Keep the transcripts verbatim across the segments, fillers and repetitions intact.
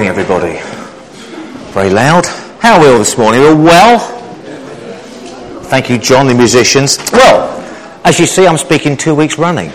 everybody. Very loud. How are we all this morning? We're well? Thank you, John, the musicians. Well, as you see, I'm speaking two weeks running.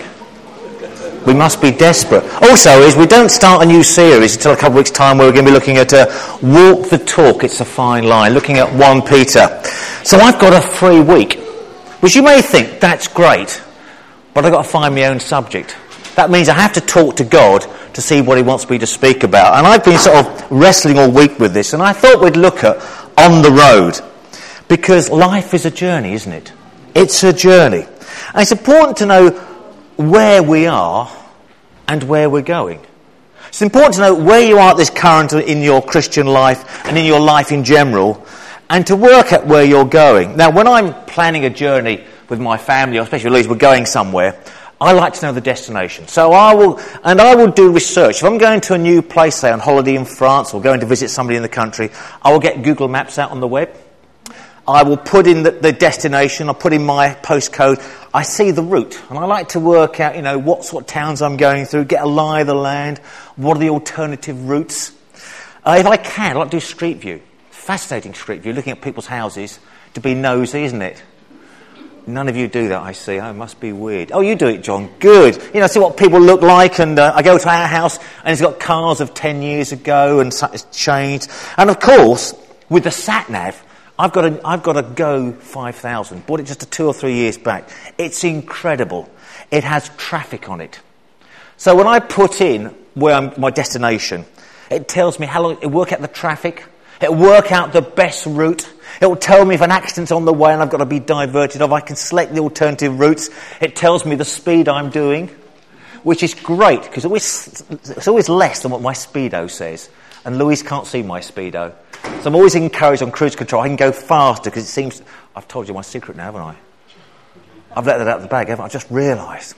We must be desperate. Also, is we don't start a new series until a couple of weeks' time where we're going to be looking at uh, Walk the Talk, it's a fine line, looking at First Peter. So I've got a free week, which you may think, that's great, but I've got to find my own subject. That means I have to talk to God to see what he wants me to speak about. And I've been sort of wrestling all week with this, and I thought we'd look at On the Road. Because life is a journey, isn't it? It's a journey. And it's important to know where we are and where we're going. It's important to know where you are at this current in your Christian life and in your life in general, and to work at where you're going. Now, when I'm planning a journey with my family, or especially Louise, we're going somewhere, I like to know the destination. So I will, and I will do research. If I'm going to a new place, say on holiday in France, or going to visit somebody in the country, I will get Google Maps out on the web. I will put in the, the destination, I'll put in my postcode. I see the route, and I like to work out, you know, what sort of towns I'm going through, get a lie of the land, what are the alternative routes. Uh, if I can, I like to do street view. Fascinating street view, looking at people's houses, to be nosy, isn't it? None of you do that, I see. Oh, it must be weird. Oh, you do it, John. Good. You know, see what people look like, and uh, I go to our house, and it's got cars of ten years ago, and it's changed. And of course, with the sat-nav, I've got a, I've got a Go five thousand. Bought it just a two or three years back. It's incredible. It has traffic on it. So when I put in where I'm, my destination, it tells me how long, it'll work out the traffic, it'll work out the best route, it will tell me if an accident's on the way and I've got to be diverted off. I can select the alternative routes. It tells me the speed I'm doing, which is great, because it's, it's always less than what my Speedo says. And Louise can't see my Speedo. So I'm always encouraged on cruise control. I can go faster, because it seems... I've told you my secret now, haven't I? I've let that out of the bag, haven't I? I've just realised.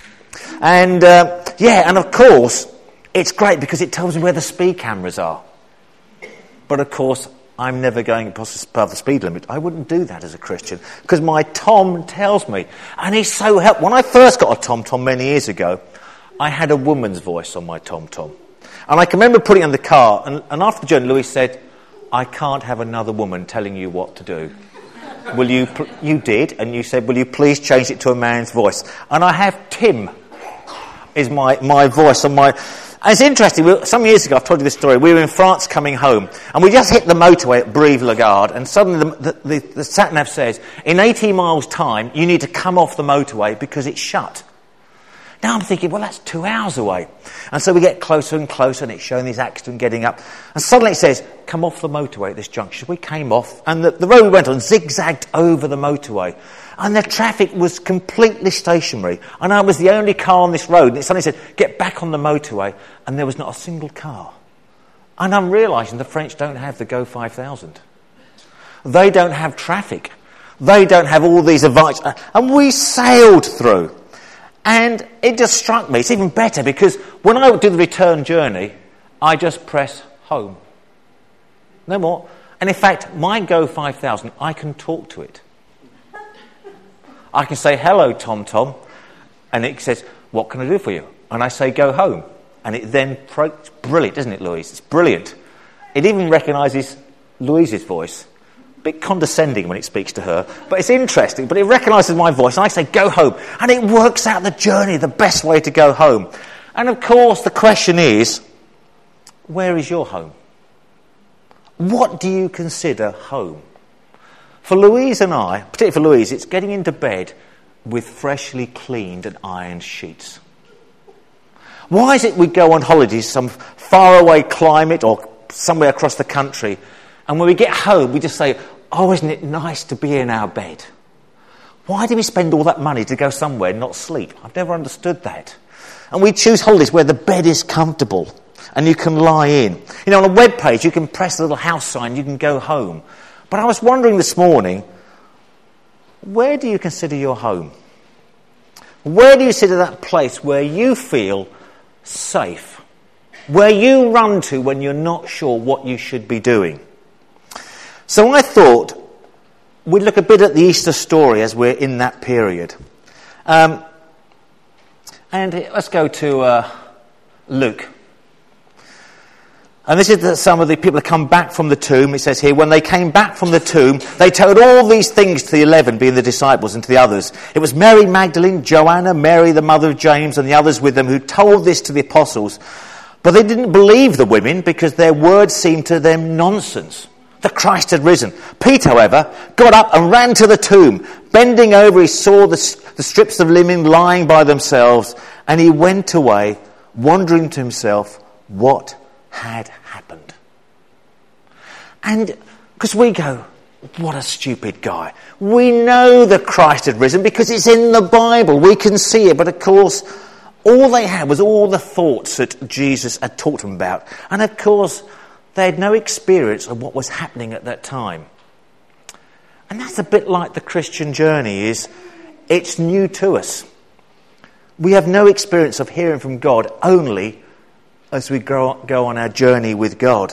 And, uh, yeah, and of course, it's great because it tells me where the speed cameras are. But of course, I'm never going above the speed limit. I wouldn't do that as a Christian, because my Tom tells me. And he's so helpful. When I first got a Tom Tom many years ago, I had a woman's voice on my Tom Tom. And I can remember putting it in the car, and, and after the journey, Louise said, I can't have another woman telling you what to do. Will you, pl- you did, and you said, will you please change it to a man's voice? And I have Tim, is my, my voice on my... And it's interesting, we, some years ago, I've told you this story, we were in France coming home, and we just hit the motorway at Brive-la-Gaillarde, and suddenly the, the, the, the sat-nav says, in eighty miles' time, you need to come off the motorway because it's shut. Now I'm thinking, well, that's two hours away. And so we get closer and closer, and it's showing this accident getting up. And suddenly it says, come off the motorway at this junction. We came off, and the, the road we went on zigzagged over the motorway. And the traffic was completely stationary. And I was the only car on this road. And it suddenly said, get back on the motorway. And there was not a single car. And I'm realising the French don't have the Go five thousand. They don't have traffic. They don't have all these advice. And we sailed through. And it just struck me. It's even better because when I do the return journey, I just press home. No more. And in fact, my Go five thousand, I can talk to it. I can say, hello, Tom Tom. And it says, what can I do for you? And I say, go home. And it then, pro- it's brilliant, isn't it, Louise? It's brilliant. It even recognises Louise's voice. A bit condescending when it speaks to her. But it's interesting. But it recognises my voice. And I say, go home. And it works out the journey, the best way to go home. And of course, the question is, where is your home? What do you consider home? For Louise and I, particularly for Louise, it's getting into bed with freshly cleaned and ironed sheets. Why is it we go on holidays, some faraway climate or somewhere across the country, and when we get home we just say, oh, isn't it nice to be in our bed? Why do we spend all that money to go somewhere and not sleep? I've never understood that. And we choose holidays where the bed is comfortable and you can lie in. You know, on a web page you can press a little house sign, you can go home. But I was wondering this morning, where do you consider your home? Where do you consider that place where you feel safe? Where you run to when you're not sure what you should be doing? So I thought we'd look a bit at the Easter story as we're in that period. Um, and let's go to uh, Luke. And this is the, some of the people that come back from the tomb. It says here, when they came back from the tomb, they told all these things to the eleven, being the disciples, and to the others. It was Mary Magdalene, Joanna, Mary the mother of James, and the others with them who told this to the apostles. But they didn't believe the women because their words seemed to them nonsense. The Christ had risen. Peter, however, got up and ran to the tomb. Bending over, he saw the, the strips of linen lying by themselves, and he went away, wondering to himself what had happened. And because we go, what a stupid guy. We know the Christ had risen because it's in the Bible. We can see it. But of course, all they had was all the thoughts that Jesus had taught them about. And of course, they had no experience of what was happening at that time. And that's a bit like the Christian journey, is it's new to us. We have no experience of hearing from God, only as we go, go on our journey with God.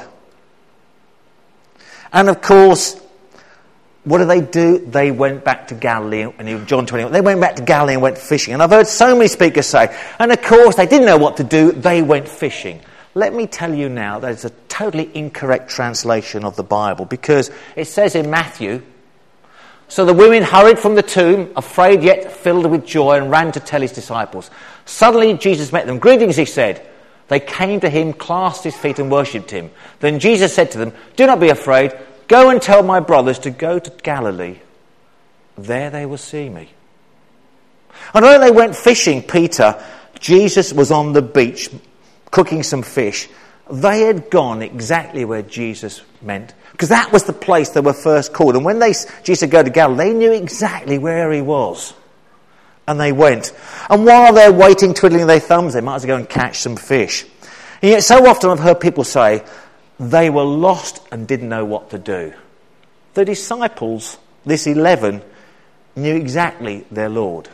And of course, what did they do? They went back to Galilee, and in John twenty-one, they went back to Galilee and went fishing. And I've heard so many speakers say, and of course they didn't know what to do, they went fishing. Let me tell you now, that is a totally incorrect translation of the Bible, because it says in Matthew, so the women hurried from the tomb, afraid yet filled with joy, and ran to tell his disciples. Suddenly Jesus met them. Greetings, he said. They came to him, clasped his feet and worshipped him. Then Jesus said to them, do not be afraid. Go and tell my brothers to go to Galilee. There they will see me. And when they went fishing, Peter, Jesus was on the beach cooking some fish. They had gone exactly where Jesus meant, because that was the place they were first called. And when they Jesus said go to Galilee, they knew exactly where he was. And they went. And while they're waiting, twiddling their thumbs, they might as well go and catch some fish. And yet so often I've heard people say they were lost and didn't know what to do. The disciples, this eleven, knew exactly their Lord.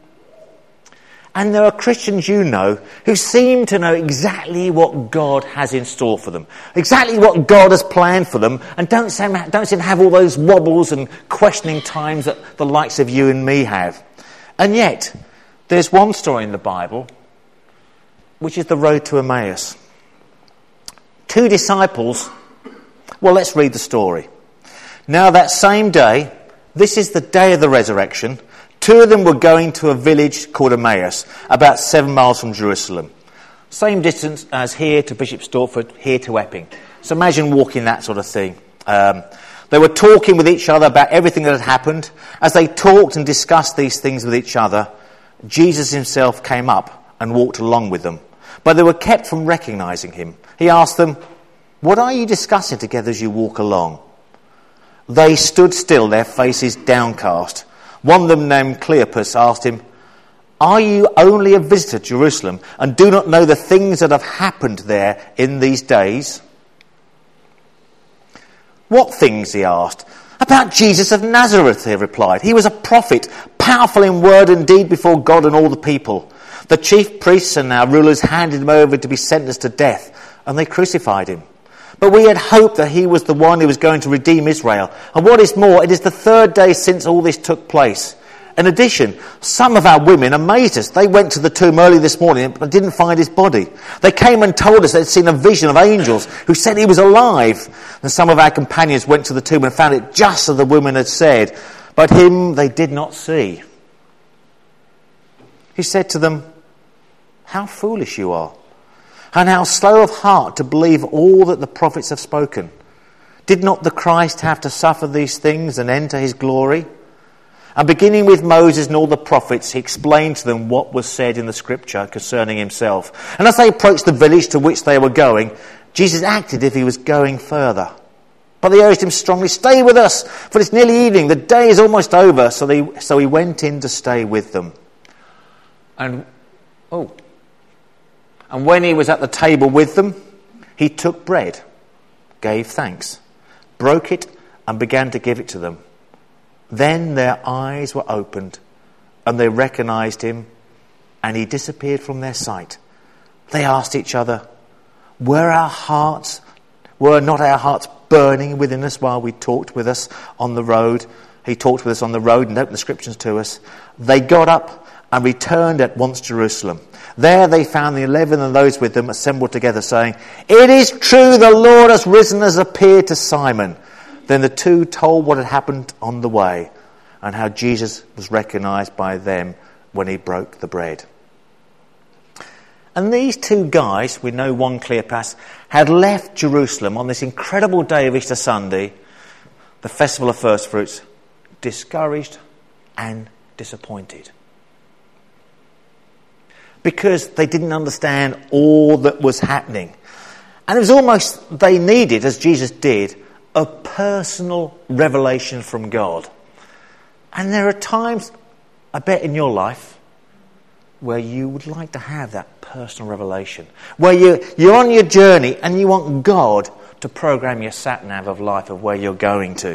And there are Christians you know who seem to know exactly what God has in store for them, exactly what God has planned for them, and don't seem, don't seem to have all those wobbles and questioning times that the likes of you and me have. And yet, there's one story in the Bible, which is the road to Emmaus. Two disciples, well, let's read the story. Now that same day, this is the day of the resurrection, two of them were going to a village called Emmaus, about seven miles from Jerusalem. Same distance as here to Bishop Stortford, here to Epping. So imagine walking that sort of thing. Um, they were talking with each other about everything that had happened. As they talked and discussed these things with each other, Jesus himself came up and walked along with them. But they were kept from recognising him. He asked them, what are you discussing together as you walk along? They stood still, their faces downcast. One of them, named Cleopas, asked him, are you only a visitor to Jerusalem and do not know the things that have happened there in these days? What things, he asked. About Jesus of Nazareth, he replied. He was a prophet, powerful in word and deed before God and all the people. The chief priests and our rulers handed him over to be sentenced to death, and they crucified him. But we had hoped that he was the one who was going to redeem Israel. And what is more, it is the third day since all this took place. In addition, some of our women amazed us. They went to the tomb early this morning but didn't find his body. They came and told us they'd seen a vision of angels who said he was alive. And some of our companions went to the tomb and found it just as the women had said. But him they did not see. He said to them, how foolish you are, and how slow of heart to believe all that the prophets have spoken. Did not the Christ have to suffer these things and enter his glory? And beginning with Moses and all the prophets, he explained to them what was said in the scripture concerning himself. And as they approached the village to which they were going, Jesus acted as if he was going further. But they urged him strongly, stay with us, for it's nearly evening, the day is almost over. So, they, so he went in to stay with them. And, oh, and when he was at the table with them, he took bread, gave thanks, broke it, and began to give it to them. Then their eyes were opened, and they recognized him, and he disappeared from their sight. They asked each other, were our hearts, were not our hearts burning within us while we talked with us on the road? He talked with us on the road and opened the scriptures to us. They got up and returned at once to Jerusalem. There they found the eleven and those with them assembled together, saying, "It is true, the Lord has risen, has appeared to Simon." Then the two told what had happened on the way, and how Jesus was recognised by them when he broke the bread. And these two guys, we know one Cleopas, had left Jerusalem on this incredible day of Easter Sunday, the festival of first fruits, discouraged and disappointed. Because they didn't understand all that was happening. And it was almost, they needed, as Jesus did, a personal revelation from God. And there are times, I bet in your life, where you would like to have that personal revelation. Where you, you're on your journey and you want God to program your sat-nav of life of where you're going to.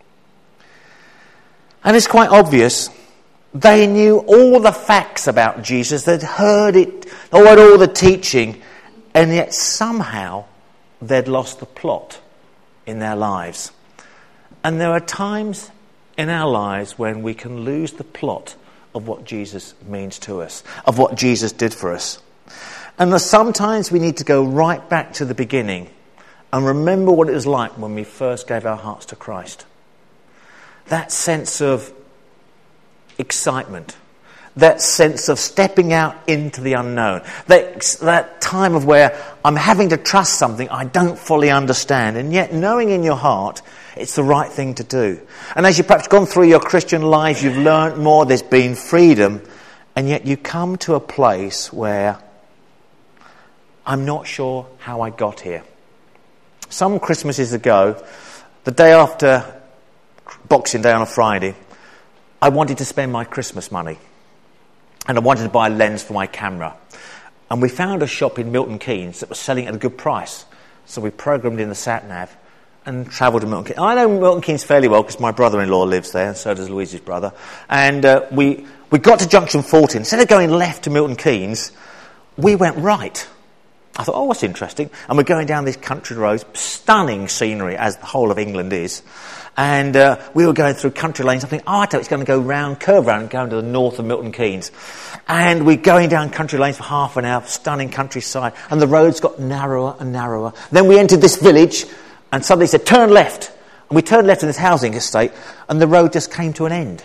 And it's quite obvious. They knew all the facts about Jesus. They'd heard it, heard all the teaching, and yet somehow they'd lost the plot in their lives. And there are times in our lives when we can lose the plot of what Jesus means to us, of what Jesus did for us. And sometimes we need to go right back to the beginning and remember what it was like when we first gave our hearts to Christ. That sense of excitement, that sense of stepping out into the unknown, that, that time of where I'm having to trust something I don't fully understand, and yet knowing in your heart it's the right thing to do. And as you've perhaps gone through your Christian life, you've learnt more, there's been freedom, and yet you come to a place where I'm not sure how I got here. Some Christmases ago, the day after Boxing Day on a Friday, I wanted to spend my Christmas money. And I wanted to buy a lens for my camera. And we found a shop in Milton Keynes that was selling at a good price. So we programmed in the sat-nav and travelled to Milton Keynes. I know Milton Keynes fairly well because my brother-in-law lives there, and so does Louise's brother. And uh, we, we got to Junction fourteen. Instead of going left to Milton Keynes, we went right. I thought, oh, what's interesting? And we're going down these country roads, stunning scenery, as the whole of England is. And uh, we were going through country lanes. I think, oh, I thought it's going to go round, curve round, and go into the north of Milton Keynes. And we're going down country lanes for half an hour, stunning countryside. And the roads got narrower and narrower. Then we entered this village, and somebody said, turn left. And we turned left in this housing estate, and the road just came to an end.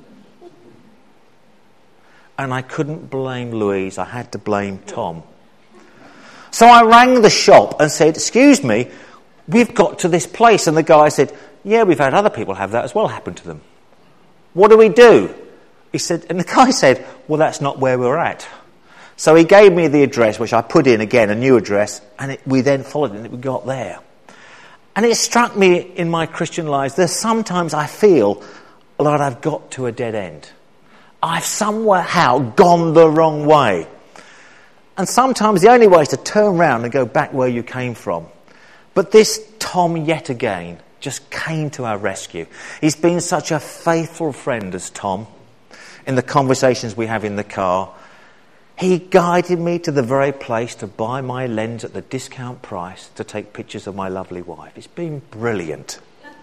And I couldn't blame Louise. I had to blame Tom. So I rang the shop and said, excuse me, we've got to this place. And the guy said, yeah, we've had other people have that as well happen to them. What do we do? He said, and the guy said, well, that's not where we're at. So he gave me the address, which I put in again, a new address, and it, we then followed it and we got there. And it struck me in my Christian life, there's sometimes I feel like I've got to a dead end. I've somehow gone the wrong way. And sometimes the only way is to turn around and go back where you came from. But this Tom, yet again, just came to our rescue. He's been such a faithful friend as Tom in the conversations we have in the car. He guided me to the very place to buy my lens at the discount price to take pictures of my lovely wife. It's been brilliant.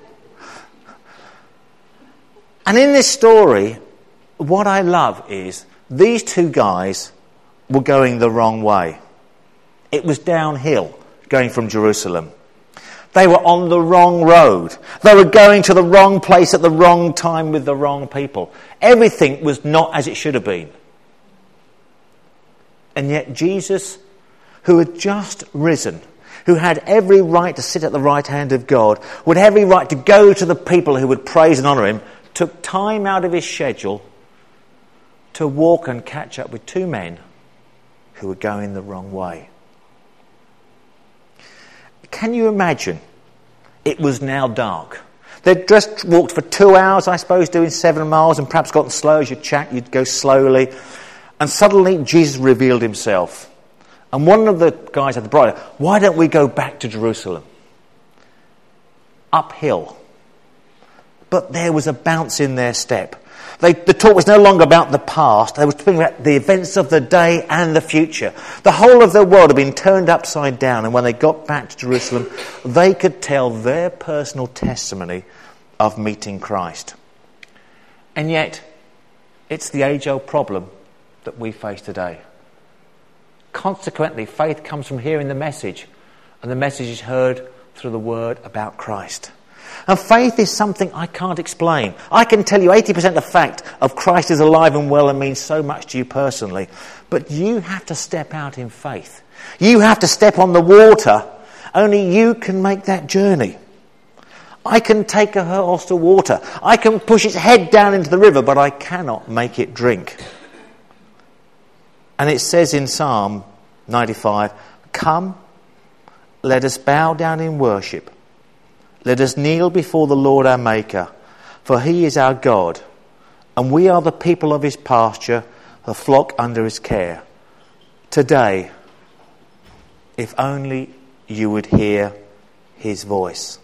And in this story, what I love is these two guys were going the wrong way. It was downhill going from Jerusalem. They were on the wrong road. They were going to the wrong place at the wrong time with the wrong people. Everything was not as it should have been. And yet Jesus, who had just risen, who had every right to sit at the right hand of God, who had every right to go to the people who would praise and honour him, took time out of his schedule to walk and catch up with two men who were going the wrong way. Can you imagine? It was now dark. They'd just walked for two hours, I suppose, doing seven miles, and perhaps gotten slow as you chat, you'd go slowly. And suddenly Jesus revealed himself. And one of the guys had the bride, why don't we go back to Jerusalem? Uphill. But there was a bounce in their step. They, the talk was no longer about the past. They were talking about the events of the day and the future. The whole of their world had been turned upside down, and when they got back to Jerusalem, they could tell their personal testimony of meeting Christ. And yet, it's the age-old problem that we face today. Consequently, faith comes from hearing the message, and the message is heard through the word about Christ. And faith is something I can't explain. I can tell you eighty percent of the fact of Christ is alive and well and means so much to you personally. But you have to step out in faith. You have to step on the water. Only you can make that journey. I can take a horse to water. I can push its head down into the river, but I cannot make it drink. And it says in Psalm ninety-five, "Come, let us bow down in worship. Let us kneel before the Lord our Maker, for he is our God, and we are the people of his pasture, the flock under his care." Today, if only you would hear his voice.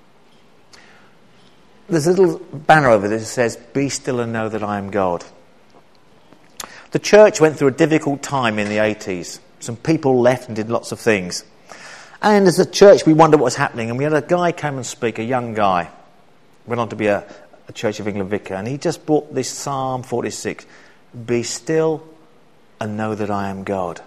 There's a little banner over there that says, "Be still and know that I am God." The church went through a difficult time in the eighties. Some people left and did lots of things. And as a church, we wondered what was happening. And we had a guy come and speak, a young guy. Went on to be a, a Church of England vicar. And he just brought this Psalm forty-six. "Be still and know that I am God."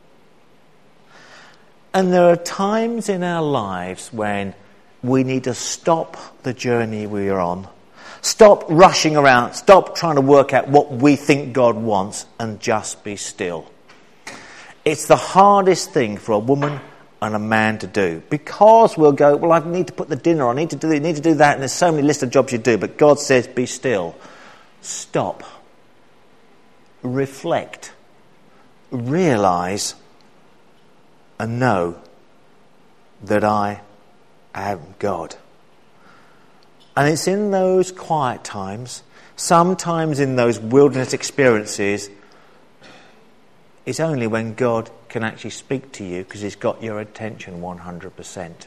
And there are times in our lives when we need to stop the journey we are on. Stop rushing around. Stop trying to work out what we think God wants and just be still. It's the hardest thing for a woman and a man to do, because we'll go, well, I need to put the dinner on, I need to do this, need to do that, and there's so many lists of jobs you do. But God says, be still. Stop. Reflect. Realise and know that I am God. And it's in those quiet times, sometimes in those wilderness experiences, it's only when God can actually speak to you, because he's got your attention one hundred percent.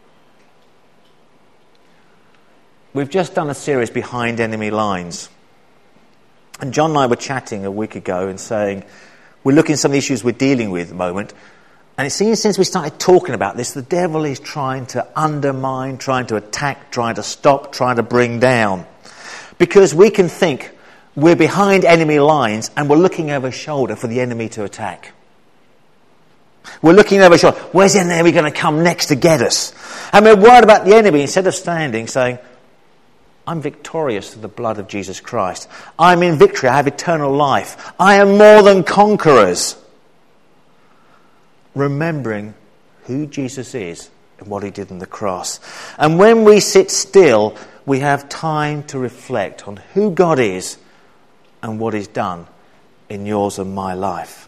We've just done a series, Behind Enemy Lines. And John and I were chatting a week ago and saying, we're looking at some of the issues we're dealing with at the moment. And it seems since we started talking about this, the devil is trying to undermine, trying to attack, trying to stop, trying to bring down. Because we can think we're behind enemy lines and we're looking over shoulder for the enemy to attack. We're looking over shoulder. Where's the enemy going to come next to get us? And we're worried about the enemy instead of standing saying, I'm victorious through the blood of Jesus Christ. I'm in victory. I have eternal life. I am more than conquerors. Remembering who Jesus is and what he did on the cross. And when we sit still, we have time to reflect on who God is and what he's done in yours and my life.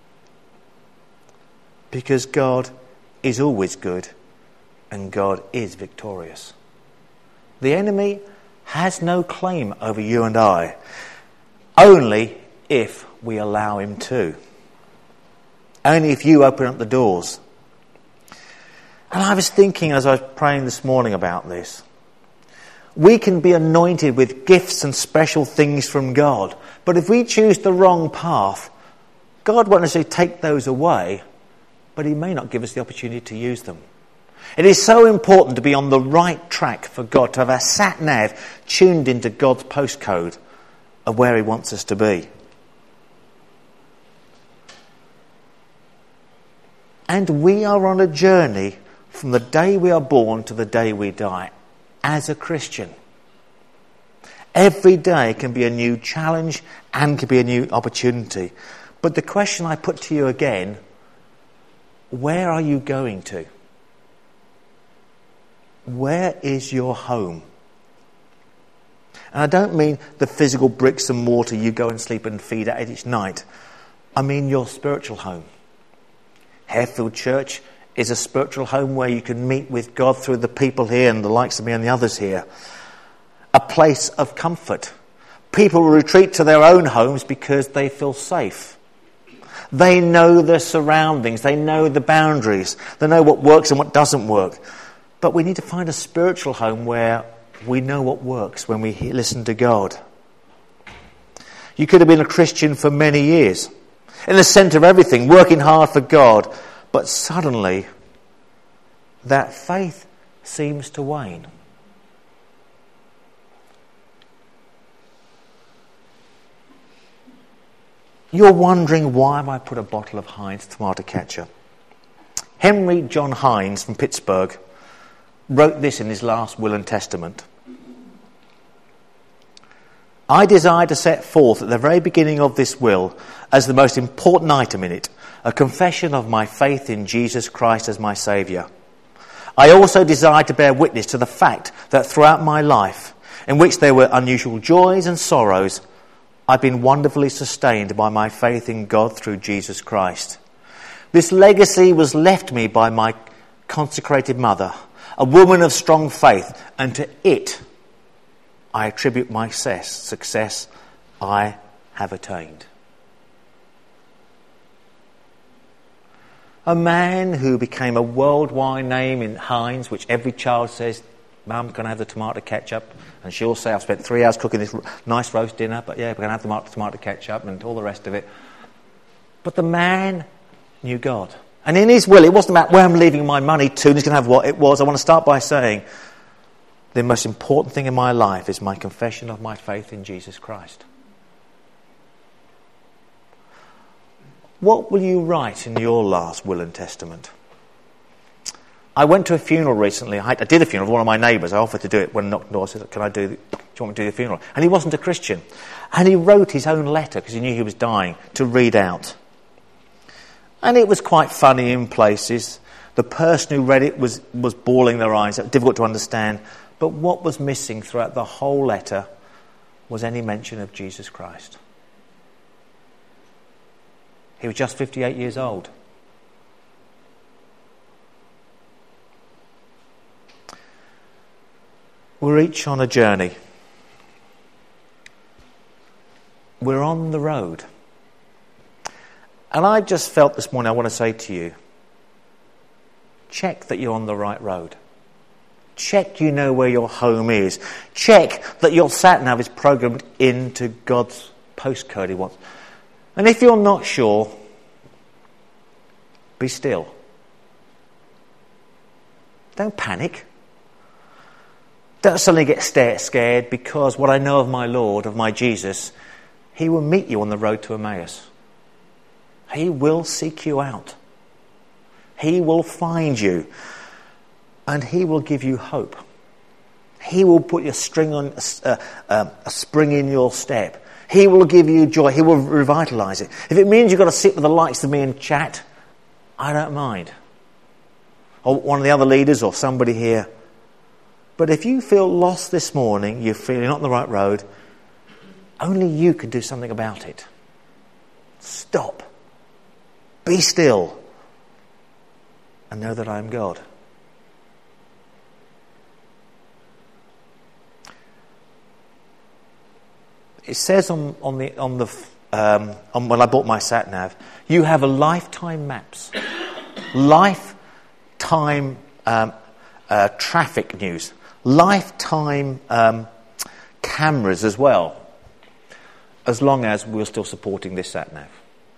Because God is always good and God is victorious. The enemy has no claim over you and I, only if we allow him to. Only if you open up the doors. And I was thinking as I was praying this morning about this, we can be anointed with gifts and special things from God, but if we choose the wrong path, God won't necessarily take those away, but he may not give us the opportunity to use them. It is so important to be on the right track for God, to have our sat-nav tuned into God's postcode of where he wants us to be. And we are on a journey from the day we are born to the day we die as a Christian. Every day can be a new challenge and can be a new opportunity. But the question I put to you again, where are you going to? Where is your home? And I don't mean the physical bricks and mortar you go and sleep and feed at each night. I mean your spiritual home. Harefield Church is a spiritual home where you can meet with God through the people here and the likes of me and the others here. A place of comfort. People retreat to their own homes because they feel safe. They know their surroundings. They know the boundaries. They know what works and what doesn't work. But we need to find a spiritual home where we know what works when we listen to God. You could have been a Christian for many years, in the centre of everything, working hard for God, but suddenly that faith seems to wane. You're wondering, why have I put a bottle of Heinz tomato ketchup? Henry John Heinz from Pittsburgh wrote this in his last will and testament. I desire to set forth at the very beginning of this will, as the most important item in it, a confession of my faith in Jesus Christ as my Saviour. I also desire to bear witness to the fact that throughout my life, in which there were unusual joys and sorrows, I've been wonderfully sustained by my faith in God through Jesus Christ. This legacy was left me by my consecrated mother, a woman of strong faith, and to it I attribute my success, success I have attained. A man who became a worldwide name in Heinz, which every child says, Mum, can I have the tomato ketchup? And she'll say, I've spent three hours cooking this nice roast dinner, but yeah, we're going to have the tomato, tomato ketchup and all the rest of it. But the man knew God. And in his will, it wasn't about where I'm leaving my money to, and he's going to have what it was. I want to start by saying, the most important thing in my life is my confession of my faith in Jesus Christ. What will you write in your last will and testament? I went to a funeral recently. I did a funeral for one of my neighbours. I offered to do it when I knocked on the door. I said, Can I do, do you want me to do the funeral? And he wasn't a Christian. And he wrote his own letter, because he knew he was dying, to read out. And it was quite funny in places. The person who read it was, was bawling their eyes. It was difficult to understand. But what was missing throughout the whole letter was any mention of Jesus Christ. He was just fifty-eight years old. We're each on a journey. We're on the road. And I just felt this morning, I want to say to you, check that you're on the right road. Check you know where your home is. Check that your sat-nav is programmed into God's postcode he wants. And if you're not sure, be still. Don't panic. Don't suddenly get scared, because what I know of my Lord, of my Jesus, he will meet you on the road to Emmaus. He will seek you out. He will find you. And he will give you hope. He will put your string on uh, uh, a spring in your step. He will give you joy. He will revitalise it. If it means you've got to sit with the likes of me and chat, I don't mind. Or one of the other leaders or somebody here. But if you feel lost this morning, you feel you're not on the right road, only you can do something about it. Stop. Be still. And know that I am God. It says on, on the on the um, on when I bought my sat nav, you have a lifetime maps, lifetime um, uh, traffic news, lifetime um, cameras as well, as long as we're still supporting this sat nav.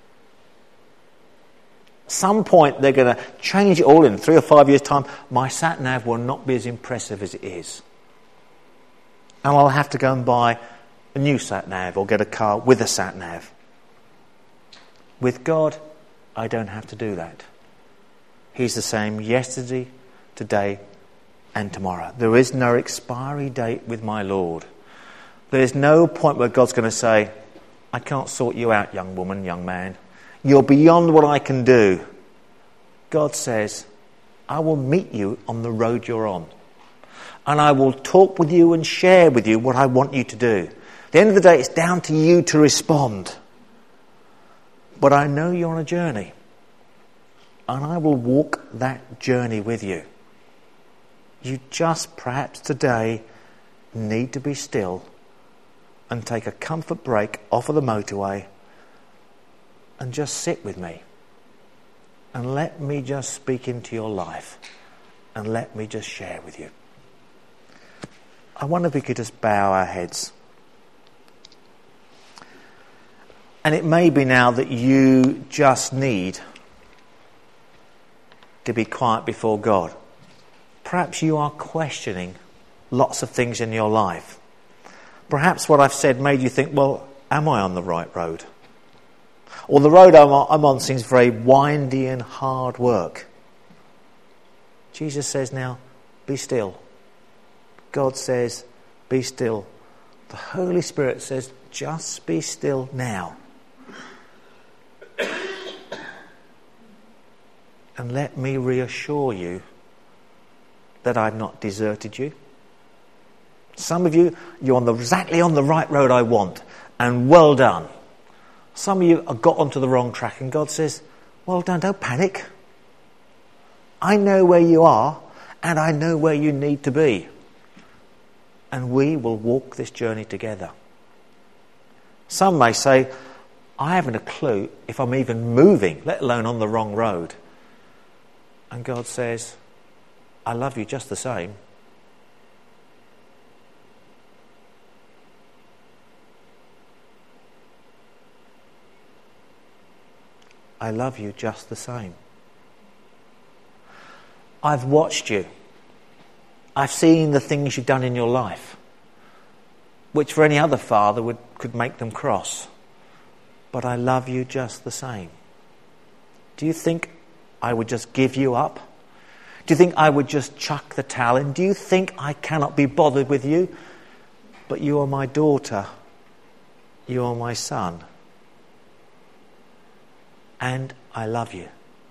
Some point they're going to change it all in three or five years' time. My sat nav will not be as impressive as it is, and I'll have to go and buy a new sat-nav or get a car with a sat-nav. With God, I don't have to do that. He's the same yesterday, today, and tomorrow. There is no expiry date with my Lord. There is no point where God's going to say, I can't sort you out, young woman, young man. You're beyond what I can do. God says, I will meet you on the road you're on. And I will talk with you and share with you what I want you to do. At the end of the day, it's down to you to respond. But I know you're on a journey. And I will walk that journey with you. You just perhaps today need to be still and take a comfort break off of the motorway and just sit with me. And let me just speak into your life. And let me just share with you. I wonder if we could just bow our heads. And it may be now that you just need to be quiet before God. Perhaps you are questioning lots of things in your life. Perhaps what I've said made you think, well, am I on the right road? Or the road I'm on, I'm on seems very windy and hard work. Jesus says now, be still. God says, be still. The Holy Spirit says, just be still now. And let me reassure you that I've not deserted you. Some of you, you're on the, exactly on the right road I want, and well done. Some of you have got onto the wrong track, and God says, well done, don't panic. I know where you are, and I know where you need to be. And we will walk this journey together. Some may say, I haven't a clue if I'm even moving, let alone on the wrong road. And God says, I love you just the same. I love you just the same. I've watched you. I've seen the things you've done in your life, which for any other father would could make them cross. But I love you just the same. Do you think I would just give you up? Do you think I would just chuck the towel in? Do you think I cannot be bothered with you? But you are my daughter. You are my son. And I love you.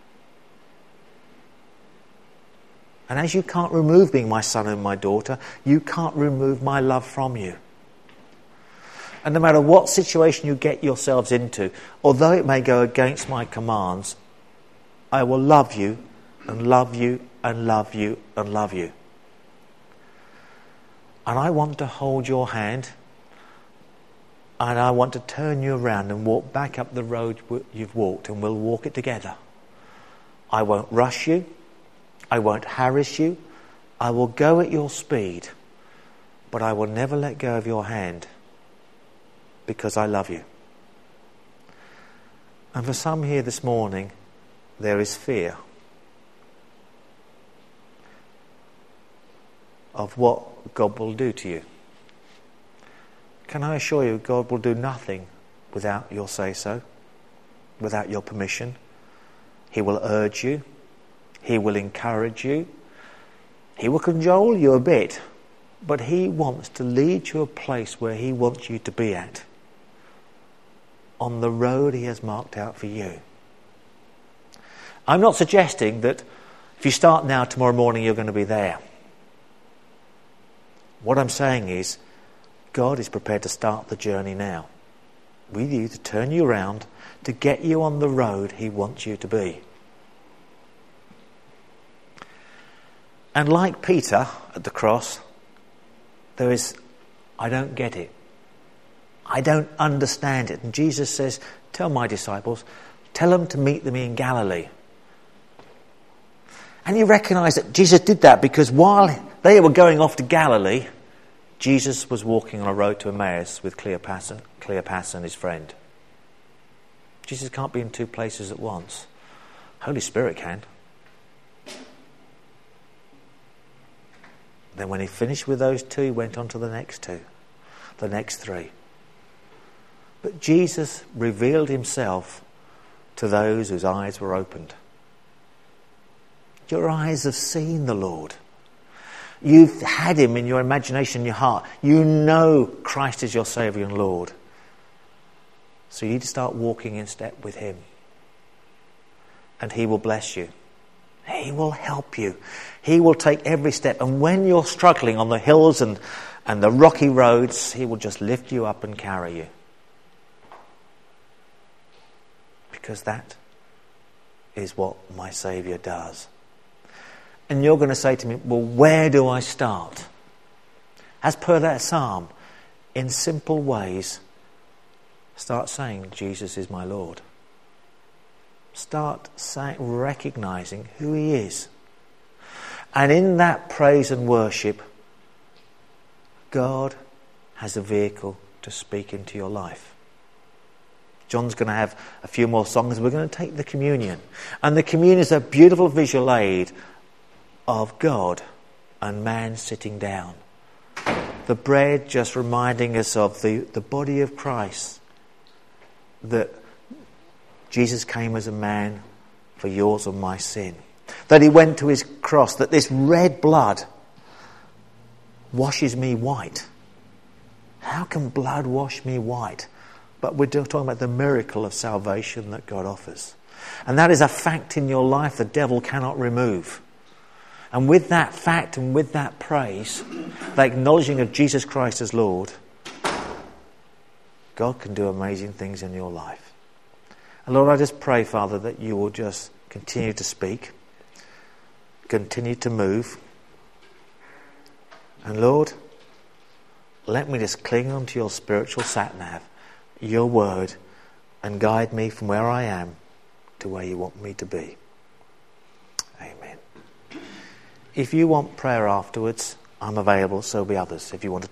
And as you can't remove being my son and my daughter, you can't remove my love from you. And no matter what situation you get yourselves into, although it may go against my commands, I will love you and love you and love you and love you. And I want to hold your hand, and I want to turn you around and walk back up the road you've walked, and we'll walk it together. I won't rush you. I won't harass you. I will go at your speed, but I will never let go of your hand because I love you. And for some here this morning, there is fear of what God will do to you. Can I assure you, God will do nothing without your say-so, without your permission. He will urge you. He will encourage you. He will cajole you a bit, but he wants to lead you to a place where he wants you to be at, on the road he has marked out for you. I'm not suggesting that if you start now, tomorrow morning you're going to be there. What I'm saying is, God is prepared to start the journey now with you, to turn you around, to get you on the road he wants you to be. And like Peter at the cross, there is, I don't get it. I don't understand it. And Jesus says, tell my disciples, tell them to meet them in Galilee. And you recognise that Jesus did that because while they were going off to Galilee, Jesus was walking on a road to Emmaus with Cleopas, Cleopas and his friend. Jesus can't be in two places at once. Holy Spirit can. Then when he finished with those two, he went on to the next two, the next three. But Jesus revealed himself to those whose eyes were opened. Your eyes have seen the Lord. You've had him in your imagination, in your heart. You know Christ is your Saviour and Lord. So you need to start walking in step with him. And he will bless you. He will help you. He will take every step. And when you're struggling on the hills and, and the rocky roads, he will just lift you up and carry you. Because that is what my Saviour does. And you're going to say to me, well, where do I start? As per that psalm, in simple ways, start saying, Jesus is my Lord. Start saying, recognising who he is. And in that praise and worship, God has a vehicle to speak into your life. John's going to have a few more songs. We're going to take the communion. And the communion is a beautiful visual aid of God and man sitting down. The bread just reminding us of the, the body of Christ that Jesus came as a man for yours and my sin. That he went to his cross, that this red blood washes me white. How can blood wash me white? But we're talking about the miracle of salvation that God offers. And that is a fact in your life the devil cannot remove. And with that fact and with that praise, the acknowledging of Jesus Christ as Lord, God can do amazing things in your life. And Lord, I just pray, Father, that you will just continue to speak, continue to move. And Lord, let me just cling onto your spiritual sat-nav, your word, and guide me from where I am to where you want me to be. Amen. If you want prayer afterwards, I'm available, so be others. If you want to